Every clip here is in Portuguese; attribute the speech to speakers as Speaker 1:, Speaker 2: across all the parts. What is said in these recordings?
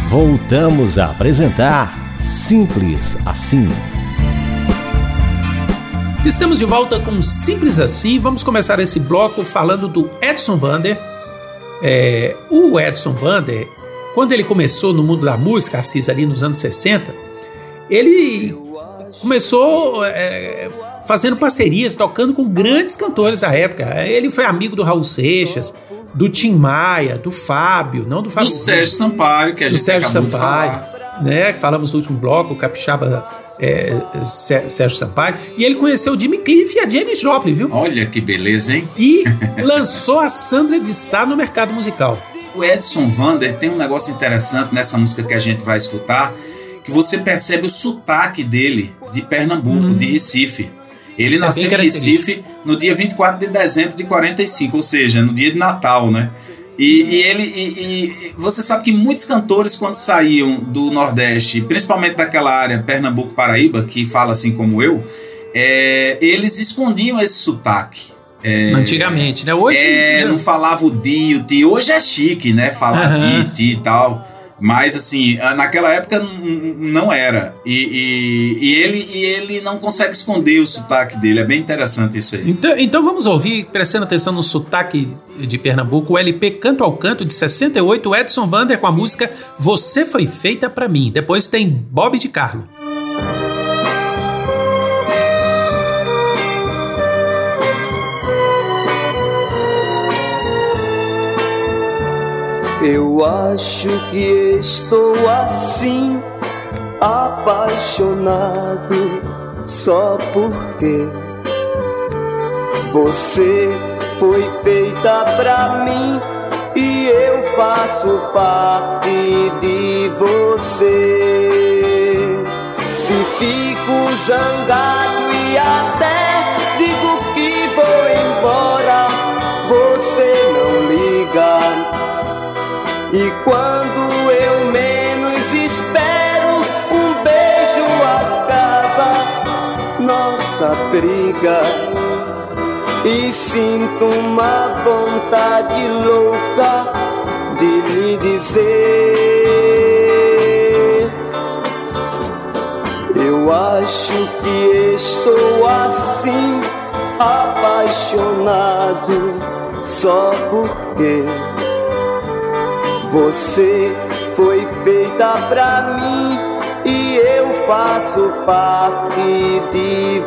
Speaker 1: Voltamos a apresentar Simples Assim.
Speaker 2: Estamos de volta com Simples Assim. Vamos começar esse bloco falando do Edson Vander. O Edson Vander, quando ele começou no mundo da música, Assis, ali nos anos 60, ele começou fazendo parcerias, tocando com grandes cantores da época. Ele foi amigo do Raul Seixas, do Tim Maia, do Fábio, não do Fábio,
Speaker 3: do Sérgio Sampaio, que a gente acabou de falar,
Speaker 2: né? Que falamos no último bloco, o capixaba Sérgio Sampaio. E ele conheceu o Jimmy Cliff e a Janis Joplin, viu?
Speaker 3: Olha que beleza, hein?
Speaker 2: E lançou a Sandra de Sá no mercado musical.
Speaker 3: O Edson Vander tem um negócio interessante nessa música que a gente vai escutar, que você percebe o sotaque dele de Pernambuco, de Recife. Ele nasceu em Recife no dia 24 de dezembro de 45, ou seja, no dia de Natal, né? E você sabe que muitos cantores, quando saíam do Nordeste, principalmente daquela área Pernambuco-Paraíba, que fala assim como eu, eles escondiam esse sotaque.
Speaker 2: Antigamente, né? Hoje
Speaker 3: não falava o di, o ti. Hoje é chique, né? Falar ti e tal. Mas assim, naquela época não era. E ele não consegue esconder o sotaque dele. É bem interessante isso aí.
Speaker 2: Então vamos ouvir, prestando atenção no sotaque de Pernambuco, o LP Canto ao Canto de 68, Edson Vander com a música Você Foi Feita Pra Mim. Depois tem Bob de Carlo.
Speaker 4: Eu acho que estou assim, apaixonado, só porque você foi feita pra mim e eu faço parte de você. Se fico zangado e até digo que vou embora, você não liga. E quando eu menos espero, um beijo acaba nossa briga. E sinto uma vontade louca de lhe dizer: eu acho que estou assim, apaixonado, só porque você foi feita pra mim e eu faço parte de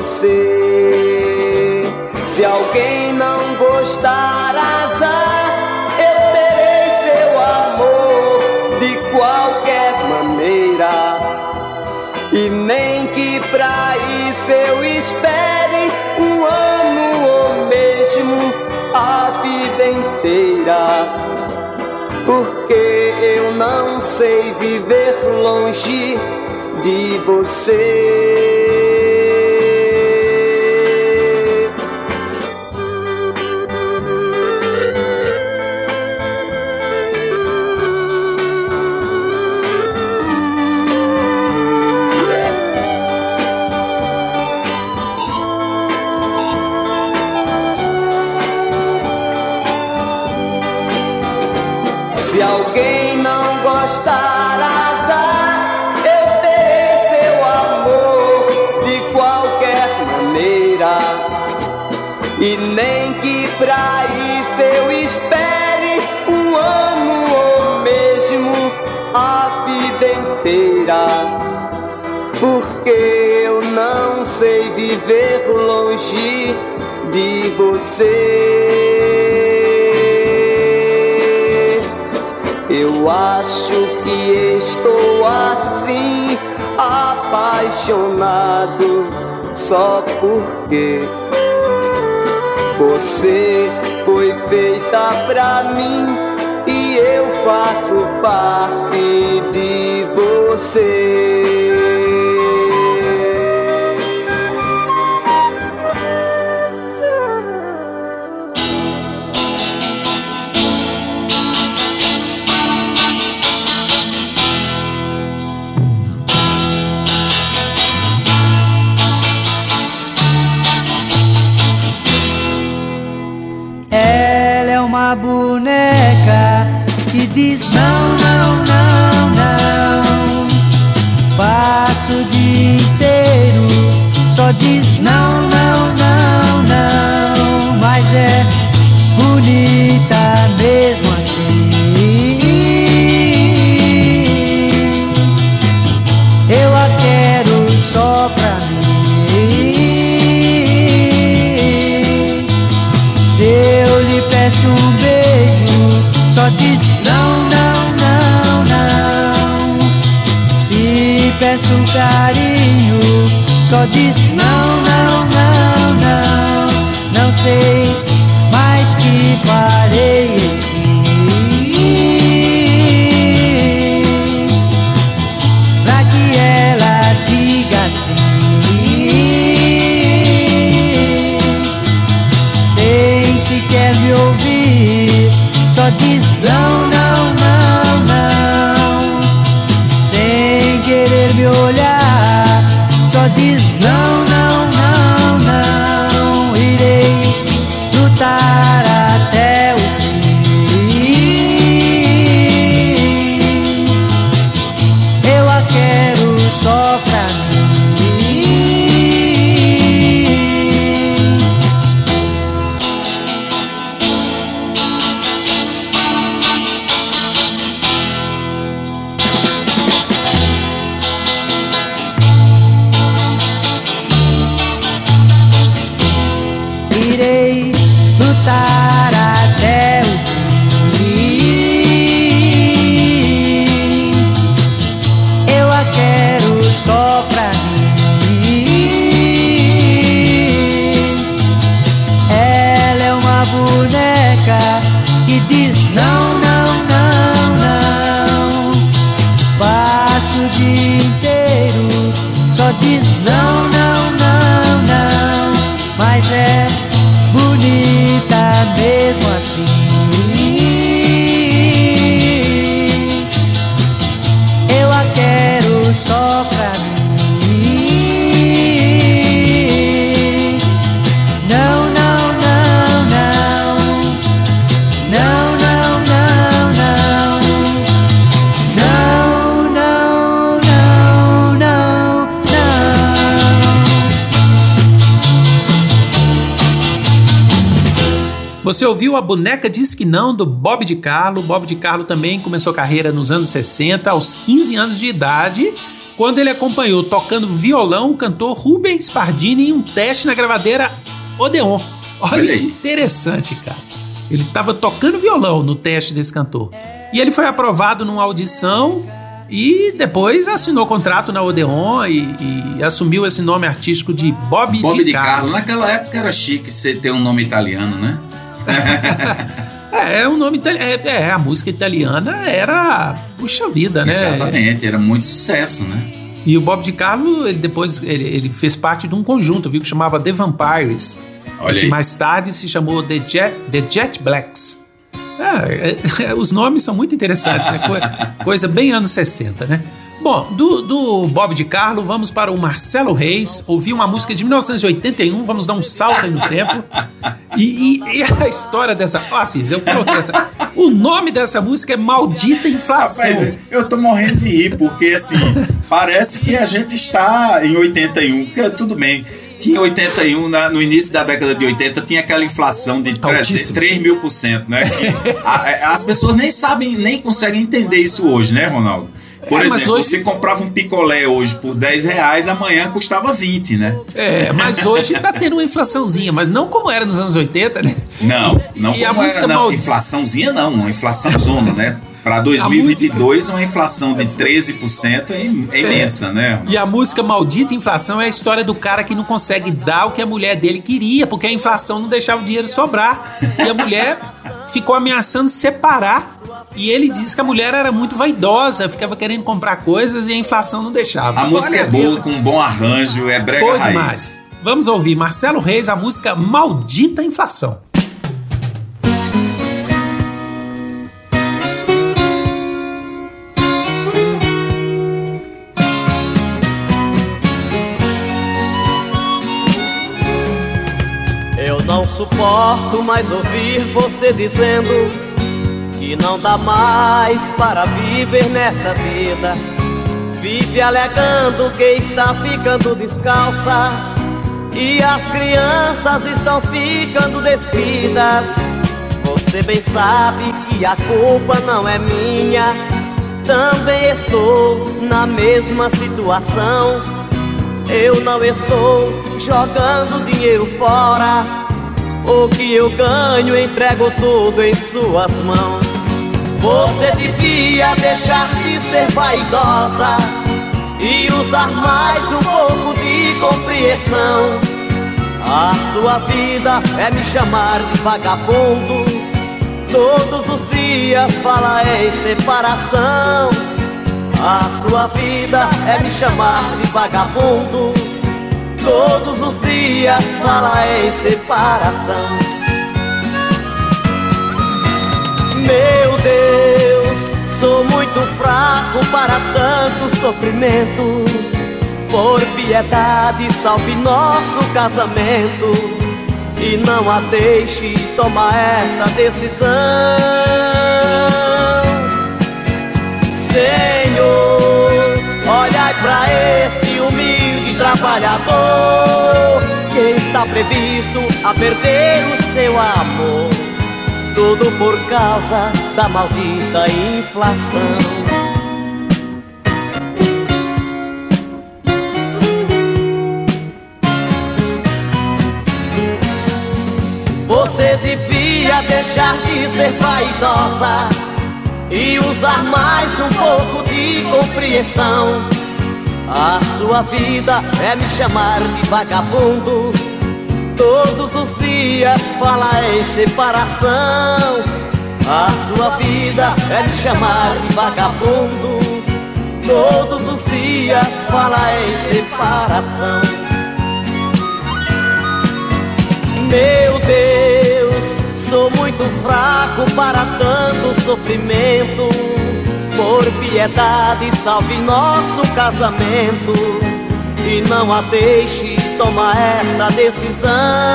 Speaker 4: você. Se alguém não gostar, azar, eu terei seu amor de qualquer maneira. E nem que pra isso eu espere um ano ou mesmo a vida inteira. Porque eu não sei viver longe de você. Se alguém não gostar, azar, eu terei seu amor de qualquer maneira. E nem que pra isso eu espere um ano ou mesmo a vida inteira. Porque eu não sei viver longe de você. Eu acho que estou assim, apaixonado, só porque você foi feita pra mim e eu faço parte de você.
Speaker 5: Ela é uma boneca que diz não, não, não, só diz não, não, não, não, mas é bonita mesmo assim. Eu a quero só pra mim. Se eu lhe peço um beijo, só diz não, não, não, não. Se peço um carinho, só diz não, não, não, não. Não sei mais que farei aqui pra que ela diga sim, sem sequer me ouvir. Só diz não, não, não, não, sem querer me olhar. Só diz não, não, não, não. Irei lutar até o fim. Eu a quero só pra mim. Irei lutar até o fim. Eu a quero só pra mim. Ela é uma boneca que diz não, não, não, não. Passo o dia inteiro, só diz não, não, não, não. Mas é bonita mesmo assim. Eu a quero só pra mim. Não, não, não, não. Não, não, não, não. Não, não, não, não, não.
Speaker 2: Você ouviu A Boneca Diz Que Não, do Bob de Carlo. Bob de Carlo também começou carreira nos anos 60, aos 15 anos de idade, quando ele acompanhou tocando violão o cantor Rubens Pardini em um teste na gravadeira Odeon. Olha que interessante, cara. Ele estava tocando violão no teste desse cantor. E ele foi aprovado numa audição e depois assinou contrato na Odeon e assumiu esse nome artístico de Bob de Carlo.
Speaker 3: Naquela época era chique você ter um nome italiano, né?
Speaker 2: É um nome italiano. A música italiana era, puxa vida, né?
Speaker 3: Exatamente, era muito sucesso, né?
Speaker 2: E o Bob de Carlo, ele fez parte de um conjunto, viu, que chamava The Vampires.
Speaker 3: Olha
Speaker 2: que
Speaker 3: aí.
Speaker 2: mais tarde se chamou The Jet Blacks. Os nomes são muito interessantes, né? Coisa bem anos 60, né? Bom, do Bob de Carlo, vamos para o Marcelo Reis, ouvir uma música de 1981, vamos dar um salto aí no tempo. E a história dessa... Assis, eu coloquei essa... O nome dessa música é Maldita Inflação.
Speaker 3: Rapaz, eu tô morrendo de rir, porque assim, parece que a gente está em 81, tudo bem. Que em 81, no início da década de 80, tinha aquela inflação de 3.000%, né? As pessoas nem sabem, nem conseguem entender isso hoje, né, Ronaldo? Por exemplo, hoje... você comprava um picolé hoje por R$10, amanhã custava 20, né?
Speaker 2: Mas hoje tá tendo uma inflaçãozinha, mas não como era nos anos 80, né?
Speaker 3: Não como
Speaker 2: a música
Speaker 3: era, não. Inflaçãozinha não, uma inflação zona, né? Para 2022, uma inflação de 13% é imensa, né?
Speaker 2: E a música Maldita Inflação é a história do cara que não consegue dar o que a mulher dele queria, porque a inflação não deixava o dinheiro sobrar. E a mulher ficou ameaçando separar. E ele disse que a mulher era muito vaidosa, ficava querendo comprar coisas e a inflação não deixava.
Speaker 3: A música é boa, com um bom arranjo, é brega
Speaker 2: boa
Speaker 3: raiz.
Speaker 2: Demais. Vamos ouvir Marcelo Reis, a música Maldita Inflação.
Speaker 6: Eu não suporto mais ouvir você dizendo que não dá mais para viver nesta vida. Vive alegando que está ficando descalça, e as crianças estão ficando despidas. Você bem sabe que a culpa não é minha. Também estou na mesma situação. Eu não estou jogando dinheiro fora. O que eu ganho entrego tudo em suas mãos. Você devia deixar de ser vaidosa e usar mais um pouco de compreensão. A sua vida é me chamar de vagabundo. Todos os dias fala em separação. A sua vida é me chamar de vagabundo. Todos os dias fala em separação. Meu Deus, sou muito fraco para tanto sofrimento. Por piedade, salve nosso casamento e não a deixe tomar esta decisão. Senhor, olhai pra este humilde trabalhador que está previsto a perder o seu amor. Tudo por causa da maldita inflação. Você devia deixar de ser vaidosa e usar mais um pouco de compreensão. A sua vida é me chamar de vagabundo. Todos os dias fala em separação. A sua vida é me chamar de vagabundo. Todos os dias fala em separação. Meu Deus, sou muito fraco para tanto sofrimento. Por piedade, salve nosso casamento e não a deixe tomar esta decisão.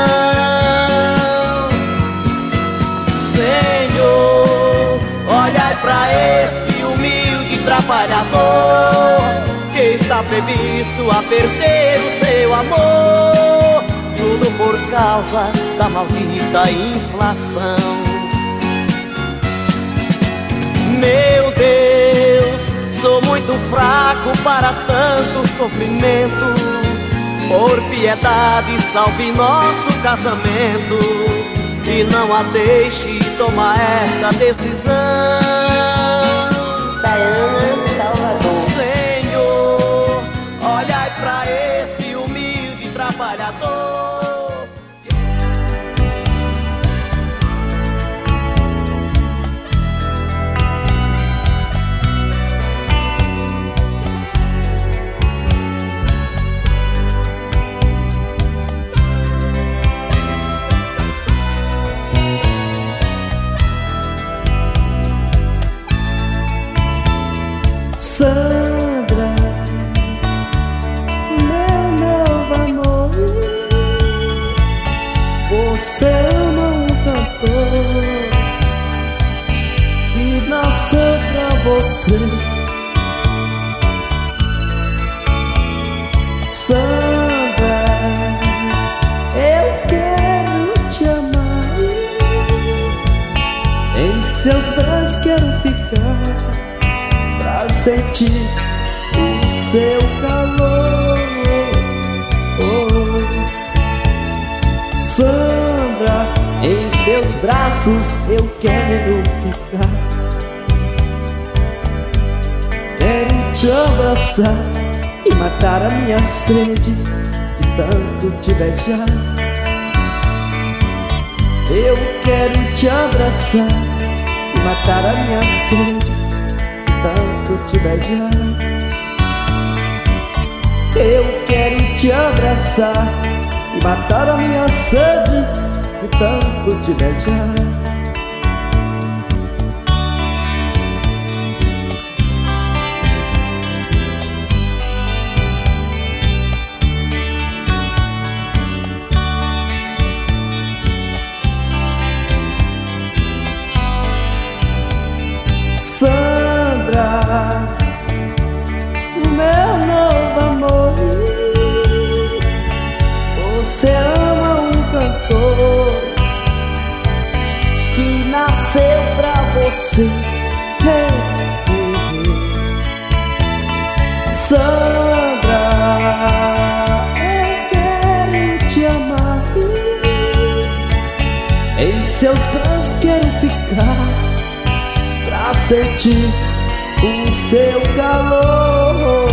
Speaker 6: Senhor, olhai pra este humilde trabalhador que está previsto a perder o seu amor. Tudo por causa da maldita inflação. Meu Deus, sou muito fraco para tanto sofrimento. Por piedade, salve nosso casamento e não a deixe tomar esta decisão.
Speaker 7: Baiana, Salvador.
Speaker 6: Senhor, olhai pra este humilde trabalhador.
Speaker 5: Sandra, meu novo amor, você ama um cantor que nasceu pra você. Sandra, eu quero te amar, em seus braços quero ficar, pra sentir o seu calor. Sandra, em teus braços eu quero ficar. Quero te abraçar e matar a minha sede de tanto te beijar. Eu quero te abraçar e matar a minha sede de tanto te beijar. Eu quero te abraçar e matar a minha sede de tanto te beijar. Sandra, o meu novo amor, você. Sandra, eu quero te amar. Em seus braços quero ficar, pra sentir o seu calor.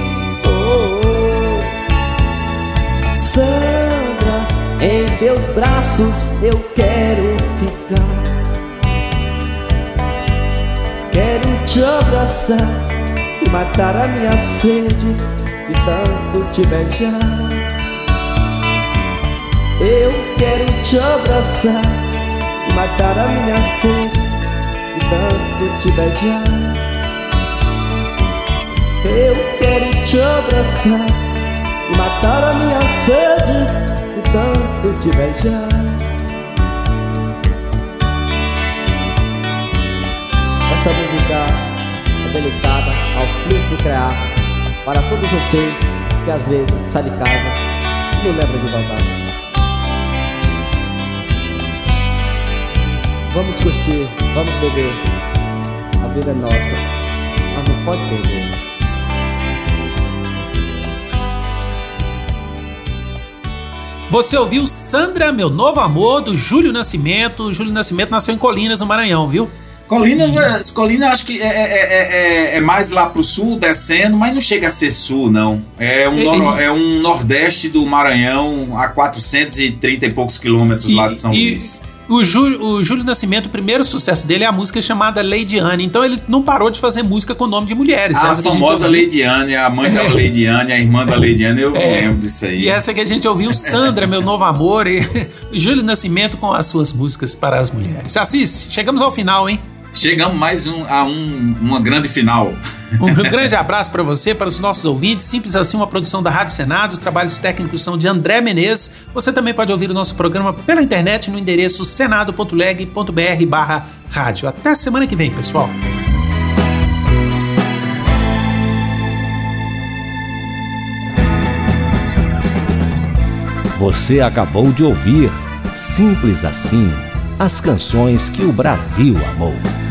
Speaker 5: Sandra, em teus braços eu quero ficar. Quero te abraçar e matar a minha sede de tanto te beijar. Eu quero te abraçar e matar a minha sede de tanto te beijar. Eu quero te abraçar e matar a minha sede de tanto te beijar. Essa música é dedicada ao fluxo do criar, para todos vocês que às vezes saem de casa e não lembram de voltar. Vamos curtir, vamos beber. A vida é nossa, mas não pode perder.
Speaker 2: Você ouviu Sandra, Meu Novo Amor, do Júlio Nascimento. O Júlio Nascimento nasceu em Colinas, no Maranhão, viu?
Speaker 3: Colinas acho que é mais lá pro sul, descendo, mas não chega a ser sul, não. É um nordeste do Maranhão, a 430 e poucos quilômetros lá de São Luís.
Speaker 2: O Júlio Nascimento, o primeiro sucesso dele é a música chamada Lady Anne. Então ele não parou de fazer música com o nome de mulheres.
Speaker 3: A famosa Lady Anne, a mãe da Lady Anne, a irmã da Lady Anne, eu lembro disso aí.
Speaker 2: E essa que a gente ouviu, Sandra, Meu Novo Amor, e Júlio Nascimento com as suas músicas para as mulheres. Assis, chegamos ao final, hein?
Speaker 3: Chegamos mais uma grande final.
Speaker 2: Um grande abraço para você, para os nossos ouvintes. Simples assim, uma produção da Rádio Senado. Os trabalhos técnicos são de André Menezes. Você também pode ouvir o nosso programa pela internet no endereço senado.leg.br/rádio. Até semana que vem, pessoal.
Speaker 1: Você acabou de ouvir Simples Assim, as canções que o Brasil amou.